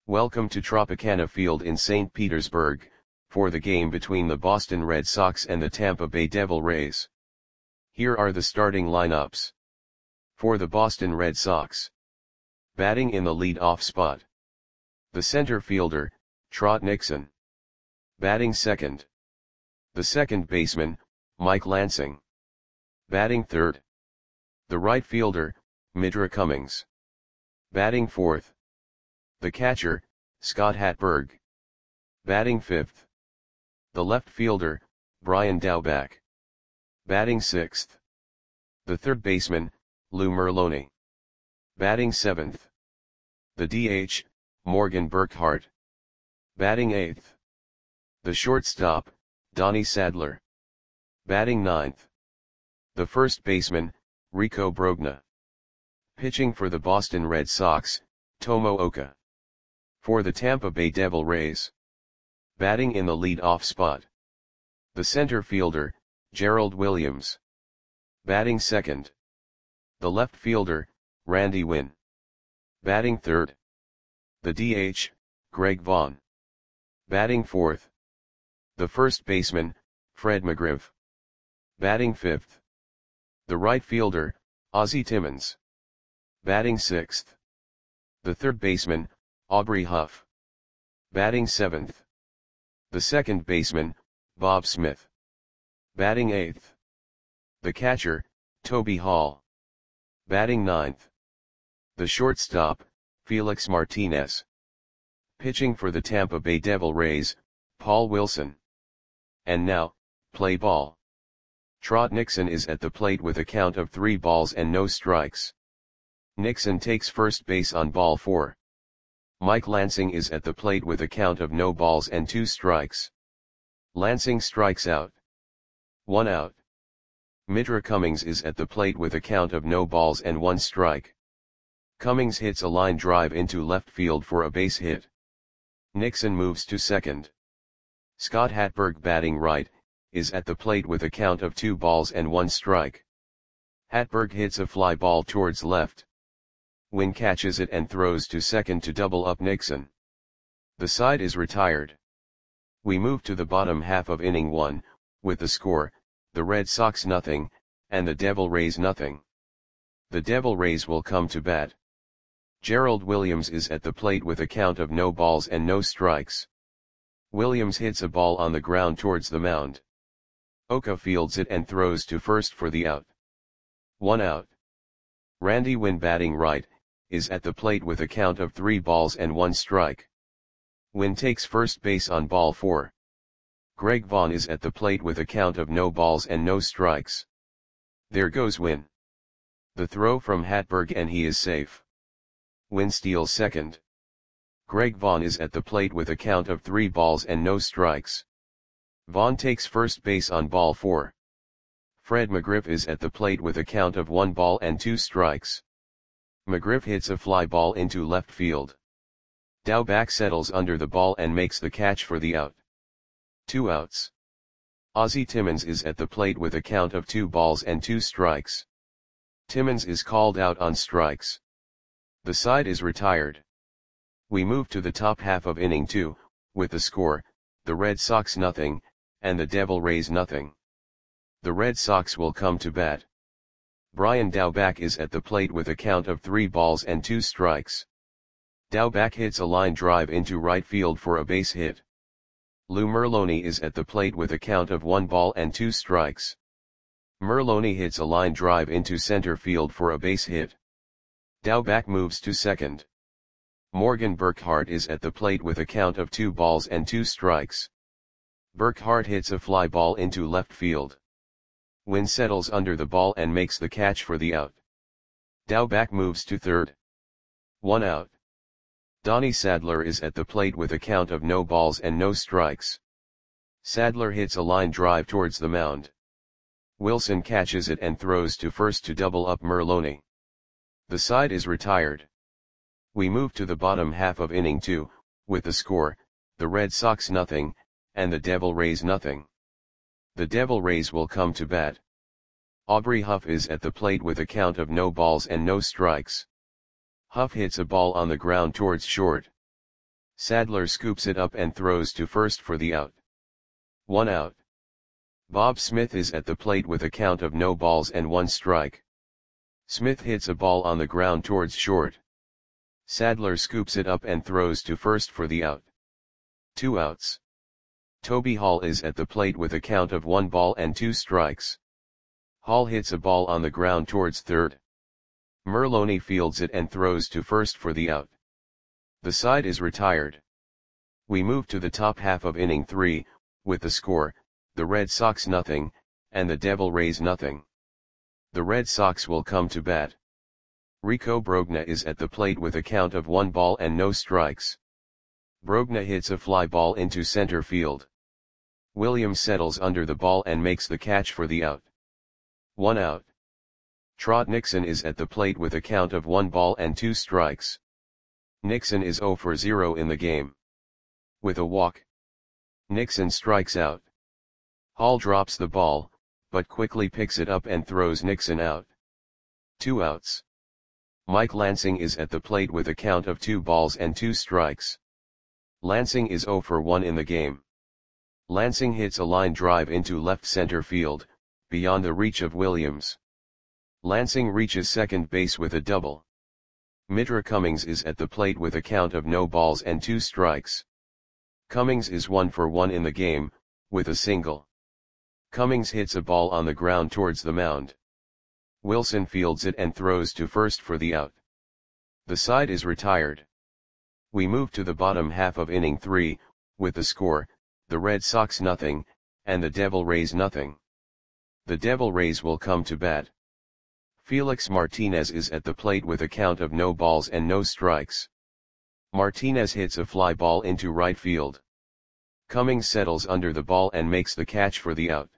Welcome to Tropicana Field in St. Petersburg, for the game between the Boston Red Sox and the Tampa Bay Devil Rays. Here are the starting lineups. For the Boston Red Sox. Batting in the lead-off spot. The center fielder, Trot Nixon. Batting second. The second baseman, Mike Lansing. Batting third. The right fielder, Midra Cummings. Batting fourth. The catcher, Scott Hatteberg. Batting fifth. The left fielder, Brian Daubach. Batting sixth. The third baseman, Lou Merloni. Batting seventh. The DH, Morgan Burkhart. Batting eighth. The shortstop, Donnie Sadler. Batting ninth. The first baseman, Rico Brogna. Pitching for the Boston Red Sox, Tomo Oka. For the Tampa Bay Devil Rays. Batting in the lead-off spot. The center fielder, Gerald Williams. Batting second. The left fielder, Randy Winn. Batting third. The DH, Greg Vaughn. Batting fourth. The first baseman, Fred McGriff. Batting fifth. The right fielder, Ozzie Timmons. Batting sixth. The third baseman, Aubrey Huff. Batting seventh. The second baseman, Bob Smith. Batting eighth. The catcher, Toby Hall. Batting ninth. The shortstop, Felix Martinez. Pitching for the Tampa Bay Devil Rays, Paul Wilson. And now, play ball. Trot Nixon is at the plate with a count of 3 balls and no strikes. Nixon takes first base on ball 4. Mike Lansing is at the plate with a count of no balls and 2 strikes. Lansing strikes out. 1 out. Midra Cummings is at the plate with a count of no balls and 1 strike. Cummings hits a line drive into left field for a base hit. Nixon moves to second. Scott Hatteberg, batting right, is at the plate with a count of 2 balls and 1 strike. Hatteberg hits a fly ball towards left. Winn catches it and throws to second to double up Nixon. The side is retired. We move to the bottom half of inning 1, with the score, the Red Sox nothing, and the Devil Rays nothing. The Devil Rays will come to bat. Gerald Williams is at the plate with a count of no balls and no strikes. Williams hits a ball on the ground towards the mound. Oka fields it and throws to first for the out. 1 out. Randy Winn, batting right, is at the plate with a count of 3 balls and 1 strike. Winn takes first base on ball 4. Greg Vaughn is at the plate with a count of no balls and no strikes. There goes Winn. The throw from Hatteberg and he is safe. Winn steals second. Greg Vaughn is at the plate with a count of 3 balls and no strikes. Vaughn takes first base on ball 4. Fred McGriff is at the plate with a count of 1 ball and 2 strikes. McGriff hits a fly ball into left field. Daubach settles under the ball and makes the catch for the out. 2 outs. Ozzie Timmons is at the plate with a count of 2 balls and 2 strikes. Timmons is called out on strikes. The side is retired. We move to the top half of inning 2, with the score, the Red Sox nothing, and the Devil Rays nothing. The Red Sox will come to bat. Brian Daubach is at the plate with a count of 3 balls and 2 strikes. Daubach hits a line drive into right field for a base hit. Lou Merloni is at the plate with a count of 1 ball and 2 strikes. Merloni hits a line drive into center field for a base hit. Daubach moves to second. Morgan Burkhart is at the plate with a count of 2 balls and 2 strikes. Burkhart hits a fly ball into left field. Winn settles under the ball and makes the catch for the out. Daubach moves to third. 1 out. Donnie Sadler is at the plate with a count of no balls and no strikes. Sadler hits a line drive towards the mound. Wilson catches it and throws to first to double up Merloni. The side is retired. We move to the bottom half of inning 2, with the score, the Red Sox nothing, and the Devil Rays nothing. The Devil Rays will come to bat. Aubrey Huff is at the plate with a count of no balls and no strikes. Huff hits a ball on the ground towards short. Sadler scoops it up and throws to first for the out. 1 out. Bob Smith is at the plate with a count of no balls and 1 strike. Smith hits a ball on the ground towards short. Sadler scoops it up and throws to first for the out. 2 outs. Toby Hall is at the plate with a count of 1 ball and 2 strikes. Hall hits a ball on the ground towards third. Merloni fields it and throws to first for the out. The side is retired. We move to the top half of inning 3, with the score, the Red Sox nothing, and the Devil Rays nothing. The Red Sox will come to bat. Rico Brogna is at the plate with a count of 1 ball and no strikes. Brogna hits a fly ball into center field. Williams settles under the ball and makes the catch for the out. 1 out. Trot Nixon is at the plate with a count of 1 ball and 2 strikes. Nixon is 0 for 0 in the game. With a walk, Nixon strikes out. Hall drops the ball, but quickly picks it up and throws Nixon out. 2 outs. Mike Lansing is at the plate with a count of 2 balls and 2 strikes. Lansing is 0 for 1 in the game. Lansing hits a line drive into left center field, beyond the reach of Williams. Lansing reaches second base with a double. Mitra Cummings is at the plate with a count of no balls and 2 strikes. Cummings is 1 for 1 in the game, with a single. Cummings hits a ball on the ground towards the mound. Wilson fields it and throws to first for the out. The side is retired. We move to the bottom half of inning 3, with the score, the Red Sox nothing, and the Devil Rays nothing. The Devil Rays will come to bat. Felix Martinez is at the plate with a count of no balls and no strikes. Martinez hits a fly ball into right field. Cummings settles under the ball and makes the catch for the out.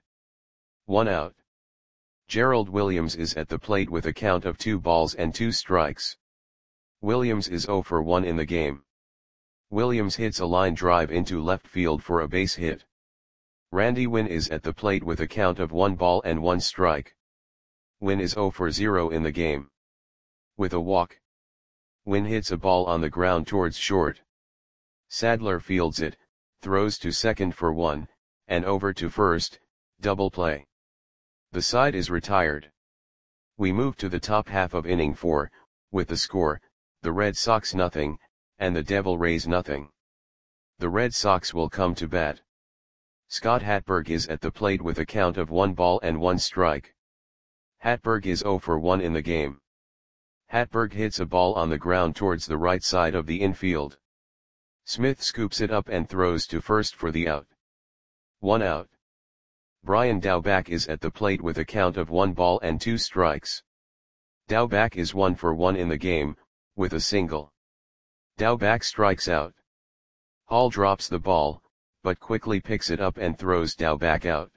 1 out. Gerald Williams is at the plate with a count of 2 balls and 2 strikes. Williams is 0 for 1 in the game. Williams hits a line drive into left field for a base hit. Randy Winn is at the plate with a count of 1 ball and 1 strike. Winn is 0 for 0 in the game. With a walk, Winn hits a ball on the ground towards short. Sadler fields it, throws to second for 1, and over to first, double play. The side is retired. We move to the top half of inning 4, with the score, the Red Sox nothing, and the Devil Rays nothing. The Red Sox will come to bat. Scott Hatberg is at the plate with a count of 1 ball and 1 strike. Hatberg is 0 for 1 in the game. Hatberg hits a ball on the ground towards the right side of the infield. Smith scoops it up and throws to first for the out. 1 out. Brian Daubach is at the plate with a count of 1 ball and 2 strikes. Daubach is 1 for 1 in the game, with a single. Daubach strikes out. Hall drops the ball, but quickly picks it up and throws Daubach out.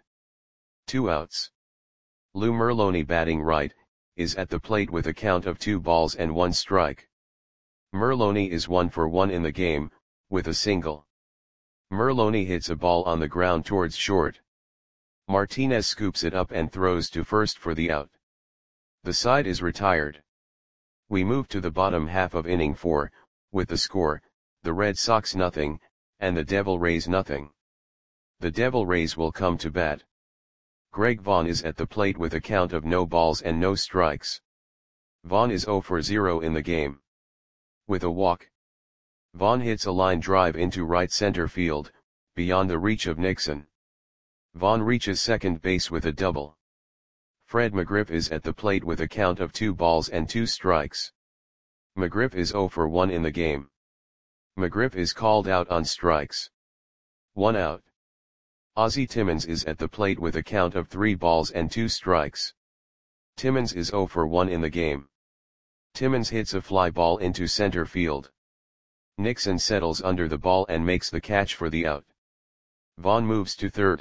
2 outs. Lou Merloni batting right, is at the plate with a count of 2 balls and 1 strike. Merloni is 1 for 1 in the game, with a single. Merloni hits a ball on the ground towards short. Martinez scoops it up and throws to first for the out. The side is retired. We move to the bottom half of inning 4, with the score, the Red Sox nothing, and the Devil Rays nothing. The Devil Rays will come to bat. Greg Vaughn is at the plate with a count of no balls and no strikes. Vaughn is 0 for 0 in the game. With a walk, Vaughn hits a line drive into right center field, beyond the reach of Nixon. Vaughn reaches second base with a double. Fred McGriff is at the plate with a count of 2 balls and 2 strikes. McGriff is 0 for 1 in the game. McGriff is called out on strikes. 1 out. Ozzie Timmons is at the plate with a count of 3 balls and 2 strikes. Timmons is 0 for 1 in the game. Timmons hits a fly ball into center field. Nixon settles under the ball and makes the catch for the out. Vaughn moves to third.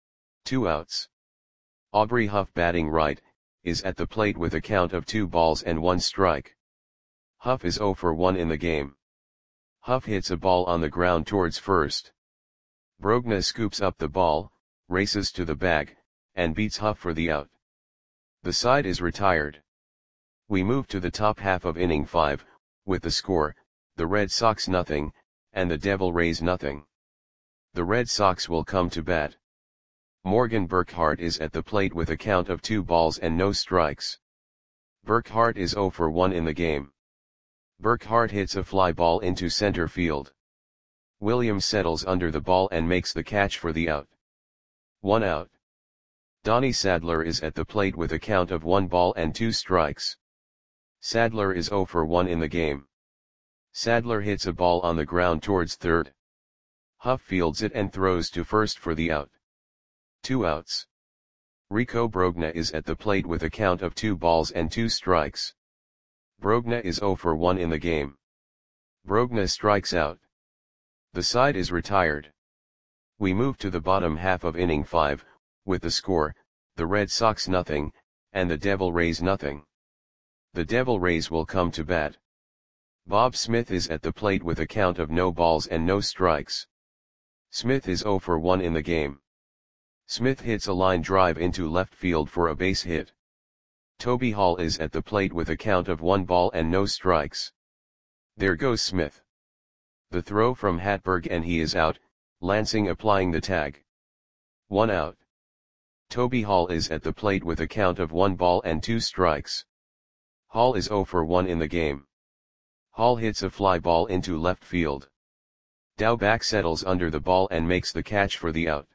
2 outs. Aubrey Huff batting right, is at the plate with a count of 2 balls and 1 strike. Huff is 0 for 1 in the game. Huff hits a ball on the ground towards first. Brogna scoops up the ball, races to the bag, and beats Huff for the out. The side is retired. We move to the top half of inning 5, with the score, the Red Sox nothing, and the Devil Rays nothing. The Red Sox will come to bat. Morgan Burkhart is at the plate with a count of 2 balls and no strikes. Burkhart is 0 for 1 in the game. Burkhart hits a fly ball into center field. Williams settles under the ball and makes the catch for the out. 1 out. Donnie Sadler is at the plate with a count of 1 ball and 2 strikes. Sadler is 0 for 1 in the game. Sadler hits a ball on the ground towards third. Huff fields it and throws to first for the out. 2 outs. Rico Brogna is at the plate with a count of 2 balls and 2 strikes. Brogna is 0 for 1 in the game. Brogna strikes out. The side is retired. We move to the bottom half of inning 5, with the score, the Red Sox nothing, and the Devil Rays nothing. The Devil Rays will come to bat. Bob Smith is at the plate with a count of no balls and no strikes. Smith is 0 for 1 in the game. Smith hits a line drive into left field for a base hit. Toby Hall is at the plate with a count of 1 ball and no strikes. There goes Smith. The throw from Hatberg and he is out, Lansing applying the tag. 1 out. Toby Hall is at the plate with a count of 1 ball and 2 strikes. Hall is 0 for 1 in the game. Hall hits a fly ball into left field. Daubach settles under the ball and makes the catch for the out.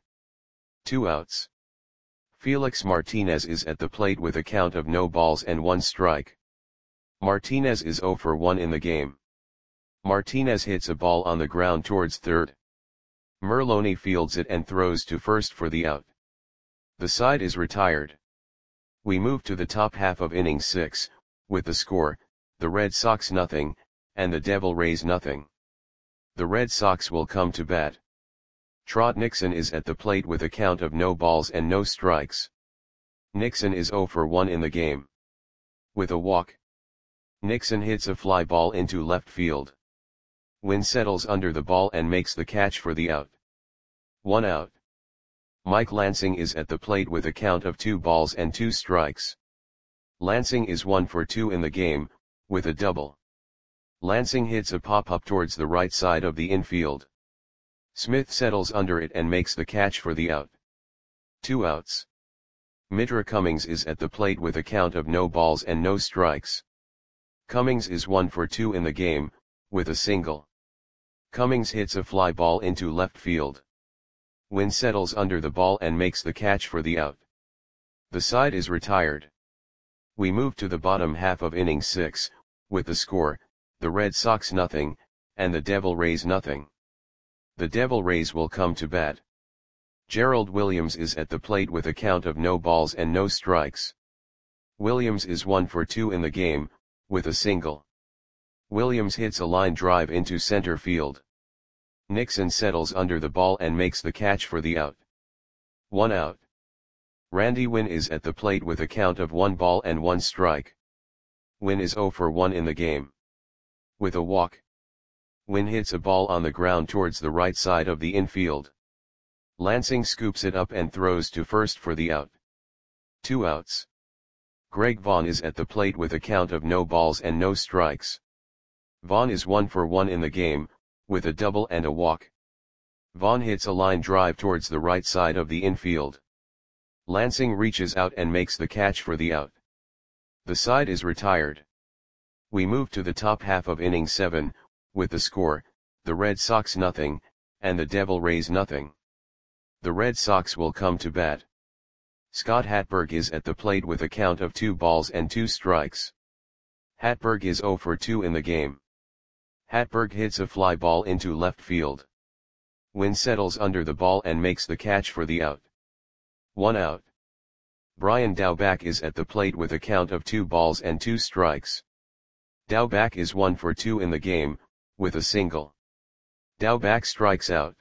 2 outs. Felix Martinez is at the plate with a count of no balls and 1 strike. Martinez is 0 for 1 in the game. Martinez hits a ball on the ground towards third. Merloni fields it and throws to first for the out. The side is retired. We move to the top half of inning 6, with the score, the Red Sox nothing, and the Devil Rays nothing. The Red Sox will come to bat. Trot Nixon is at the plate with a count of no balls and no strikes. Nixon is 0 for 1 in the game. With a walk, Nixon hits a fly ball into left field. Wynn settles under the ball and makes the catch for the out. 1 out. Mike Lansing is at the plate with a count of 2 balls and 2 strikes. Lansing is 1 for 2 in the game, with a double. Lansing hits a pop-up towards the right side of the infield. Smith settles under it and makes the catch for the out. 2 outs. Mitra Cummings is at the plate with a count of no balls and no strikes. Cummings is 1 for 2 in the game, with a single. Cummings hits a fly ball into left field. Wynn settles under the ball and makes the catch for the out. The side is retired. We move to the bottom half of inning 6, with the score, the Red Sox nothing, and the Devil Rays nothing. The Devil Rays will come to bat. Gerald Williams is at the plate with a count of no balls and no strikes. Williams is 1 for 2 in the game, with a single. Williams hits a line drive into center field. Nixon settles under the ball and makes the catch for the out. 1 out. Randy Wynn is at the plate with a count of 1 ball and 1 strike. Wynn is 0 for 1 in the game. With a walk, Wynn hits a ball on the ground towards the right side of the infield. Lansing scoops it up and throws to first for the out. 2 outs. Greg Vaughn is at the plate with a count of no balls and no strikes. Vaughn is 1 for 1 in the game, with a double and a walk. Vaughn hits a line drive towards the right side of the infield. Lansing reaches out and makes the catch for the out. The side is retired. We move to the top half of inning 7, with the score, the Red Sox nothing, and the Devil Rays nothing. The Red Sox will come to bat. Scott Hatberg is at the plate with a count of 2 balls and 2 strikes. Hatberg is 0 for 2 in the game. Hatberg hits a fly ball into left field. Wynn settles under the ball and makes the catch for the out. 1 out. Brian Daubach is at the plate with a count of 2 balls and 2 strikes. Daubach is 1 for 2 in the game, with a single. Daubach strikes out.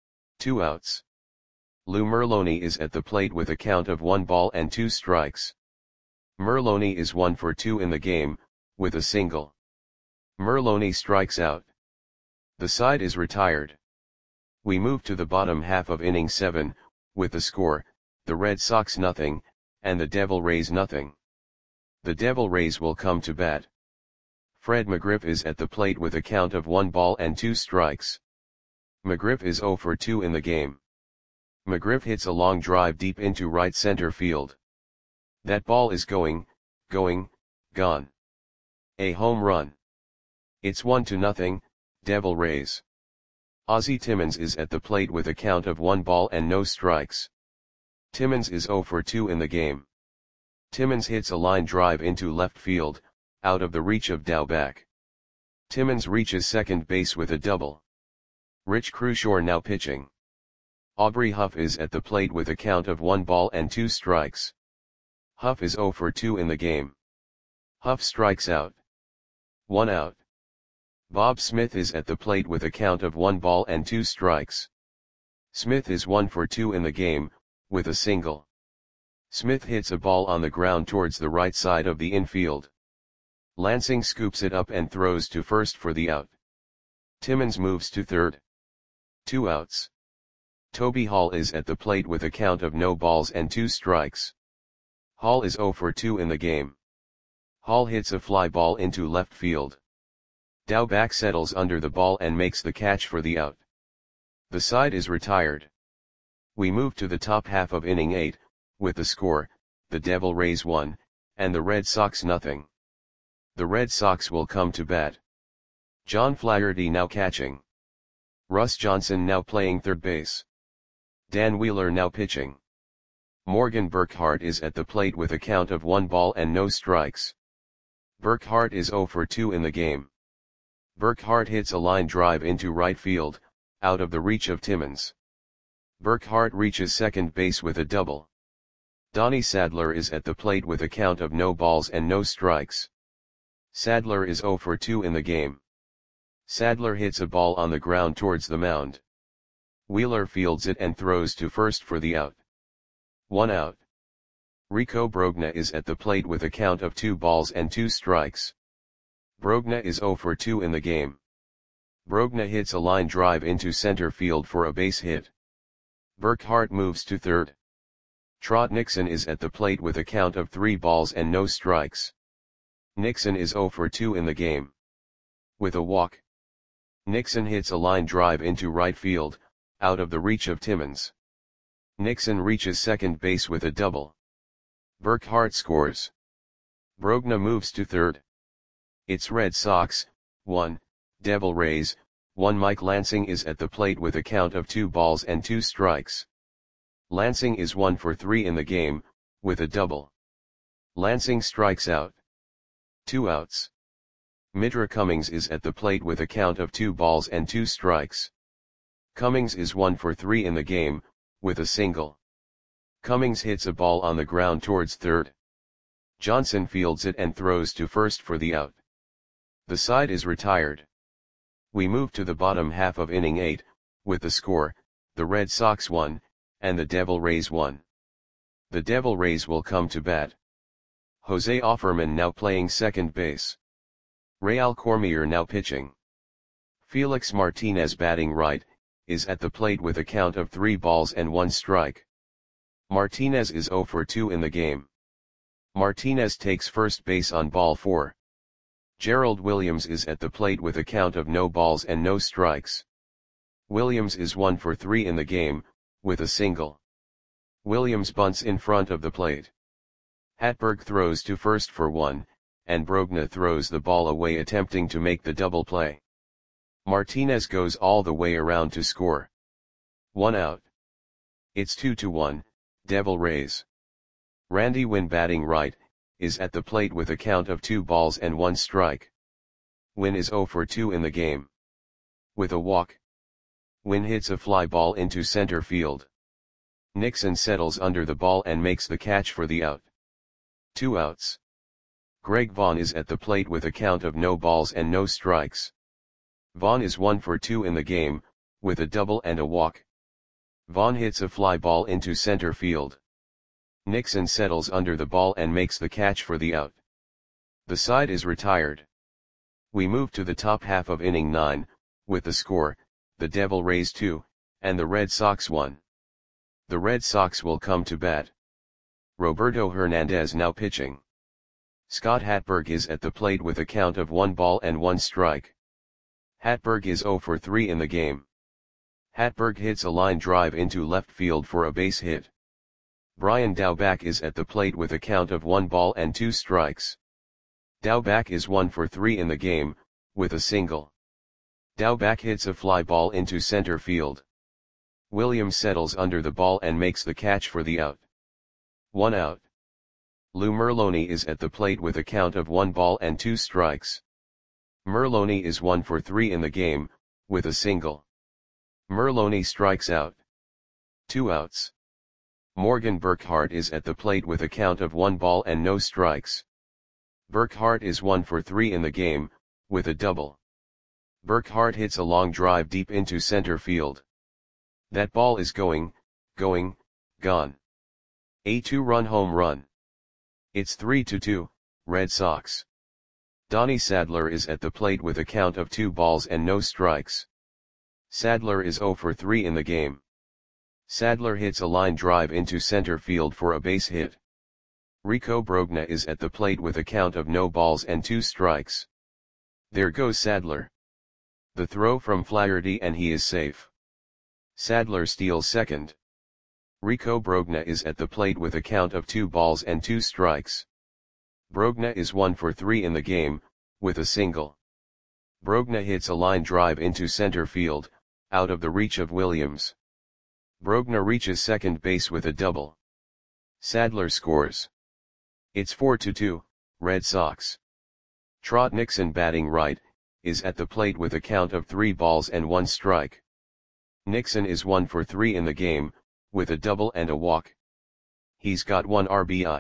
2 outs. Lou Merloni is at the plate with a count of 1 ball and 2 strikes. Merloni is 1 for 2 in the game, with a single. Merloni strikes out. The side is retired. We move to the bottom half of inning 7, with the score, the Red Sox nothing, and the Devil Rays nothing. The Devil Rays will come to bat. Fred McGriff is at the plate with a count of 1 ball and 2 strikes. McGriff is 0 for 2 in the game. McGriff hits a long drive deep into right center field. That ball is gone. A home run. It's 1-0, Devil Rays. Ozzie Timmons is at the plate with a count of 1 ball and no strikes. Timmons is 0 for 2 in the game. Timmons hits a line drive into left field, out of the reach of Daubach. Timmons reaches second base with a double. Rich Crushore now pitching. Aubrey Huff is at the plate with a count of 1 ball and 2 strikes. Huff is 0 for 2 in the game. Huff strikes out. 1 out. Bob Smith is at the plate with a count of 1 ball and 2 strikes. Smith is 1 for 2 in the game, with a single. Smith hits a ball on the ground towards the right side of the infield. Lansing scoops it up and throws to first for the out. Timmons moves to third. 2 outs. Toby Hall is at the plate with a count of no balls and 2 strikes. Hall is 0 for 2 in the game. Hall hits a fly ball into left field. Daubach settles under the ball and makes the catch for the out. The side is retired. We move to the top half of inning 8, with the score, the Devil Rays 1, and the Red Sox nothing. The Red Sox will come to bat. John Flaherty now catching. Russ Johnson now playing third base. Dan Wheeler now pitching. Morgan Burkhart is at the plate with a count of 1 ball and no strikes. Burkhart is 0 for 2 in the game. Burkhart hits a line drive into right field, out of the reach of Timmons. Burkhart reaches second base with a double. Donnie Sadler is at the plate with a count of no balls and no strikes. Sadler is 0 for 2 in the game. Sadler hits a ball on the ground towards the mound. Wheeler fields it and throws to first for the out. 1 out. Rico Brogna is at the plate with a count of 2 balls and 2 strikes. Brogna is 0 for 2 in the game. Brogna hits a line drive into center field for a base hit. Burkhart moves to third. Trot Nixon is at the plate with a count of 3 balls and no strikes. Nixon is 0 for 2 in the game. With a walk. Nixon hits a line drive into right field, out of the reach of Timmons. Nixon reaches second base with a double. Burkhart scores. Brogna moves to third. It's Red Sox, 1, Devil Rays, 1. Mike Lansing is at the plate with a count of 2 balls and 2 strikes. Lansing is 1 for 3 in the game, with a double. Lansing strikes out. 2 outs. Mitra Cummings is at the plate with a count of 2 balls and 2 strikes. Cummings is 1 for 3 in the game, with a single. Cummings hits a ball on the ground towards third. Johnson fields it and throws to first for the out. The side is retired. We move to the bottom half of inning 8, with the score, the Red Sox 1, and the Devil Rays 1. The Devil Rays will come to bat. Jose Offerman now playing second base. Real Cormier now pitching. Felix Martinez batting right, is at the plate with a count of 3 balls and 1 strike. Martinez is 0 for 2 in the game. Martinez takes first base on ball 4. Gerald Williams is at the plate with a count of no balls and no strikes. Williams is 1 for 3 in the game, with a single. Williams bunts in front of the plate. Hatberg throws to first for 1, and Brogna throws the ball away attempting to make the double play. Martinez goes all the way around to score. 1 out. It's 2-1, Devil Rays. Randy Winn batting right, is at the plate with a count of 2 balls and 1 strike. Winn is 0 for 2 in the game. With a walk. Winn hits a fly ball into center field. Nixon settles under the ball and makes the catch for the out. 2 outs. Greg Vaughn is at the plate with a count of no balls and no strikes. Vaughn is 1 for 2 in the game, with a double and a walk. Vaughn hits a fly ball into center field. Nixon settles under the ball and makes the catch for the out. The side is retired. We move to the top half of inning 9, with the score, the Devil Rays 2, and the Red Sox 1. The Red Sox will come to bat. Roberto Hernandez now pitching. Scott Hatteberg is at the plate with a count of 1 ball and 1 strike. Hatteberg is 0 for 3 in the game. Hatteberg hits a line drive into left field for a base hit. Brian Daubach is at the plate with a count of 1 ball and 2 strikes. Daubach is 1 for 3 in the game, with a single. Daubach hits a fly ball into center field. Williams settles under the ball and makes the catch for the out. 1 out. Lou Merloni is at the plate with a count of 1 ball and 2 strikes. Merloni is 1 for 3 in the game, with a single. Merloni strikes out. 2 outs. Morgan Burkhart is at the plate with a count of 1 ball and no strikes. Burkhart is 1 for 3 in the game, with a double. Burkhart hits a long drive deep into center field. That ball is gone. A 2-run home run. It's 3-2, Red Sox. Donnie Sadler is at the plate with a count of 2 balls and no strikes. Sadler is 0 for 3 in the game. Sadler hits a line drive into center field for a base hit. Rico Brogna is at the plate with a count of no balls and 2 strikes. There goes Sadler. The throw from Flaherty and he is safe. Sadler steals second. Rico Brogna is at the plate with a count of 2 balls and 2 strikes. Brogna is 1 for 3 in the game, with a single. Brogna hits a line drive into center field, out of the reach of Williams. Brogna reaches second base with a double. Sadler scores. It's 4-2, Red Sox. Trot Nixon, batting right, is at the plate with a count of 3 balls and 1 strike. Nixon is 1 for 3 in the game, with a double and a walk. He's got 1 RBI.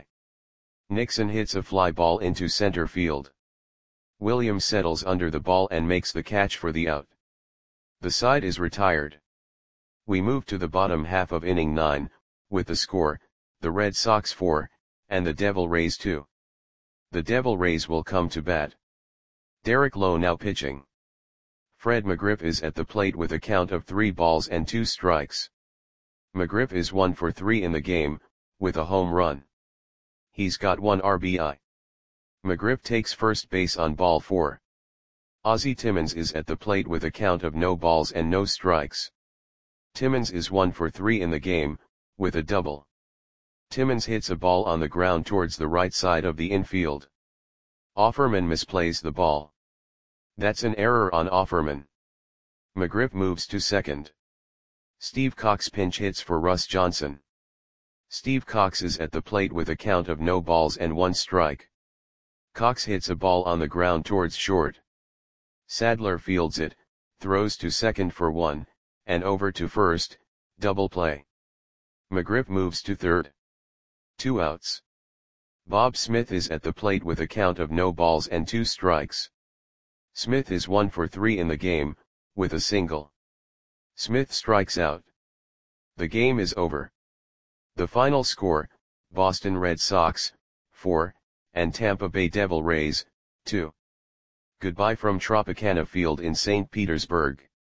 Nixon hits a fly ball into center field. Williams settles under the ball and makes the catch for the out. The side is retired. We move to the bottom half of inning 9, with the score, the Red Sox 4, and the Devil Rays 2. The Devil Rays will come to bat. Derek Lowe now pitching. Fred McGriff is at the plate with a count of 3 balls and 2 strikes. McGriff is 1 for 3 in the game, with a home run. He's got 1 RBI. McGriff takes first base on ball 4. Ozzie Timmons is at the plate with a count of no balls and no strikes. Timmons is 1 for 3 in the game, with a double. Timmons hits a ball on the ground towards the right side of the infield. Offerman misplays the ball. That's an error on Offerman. McGriff moves to second. Steve Cox pinch hits for Russ Johnson. Steve Cox is at the plate with a count of no balls and 1 strike. Cox hits a ball on the ground towards short. Sadler fields it, throws to second for 1, and over to first, double play. McGriff moves to third. 2 outs. Bob Smith is at the plate with a count of no balls and 2 strikes. Smith is 1 for 3 in the game, with a single. Smith strikes out. The game is over. The final score, Boston Red Sox, 4, and Tampa Bay Devil Rays, 2. Goodbye from Tropicana Field in St. Petersburg.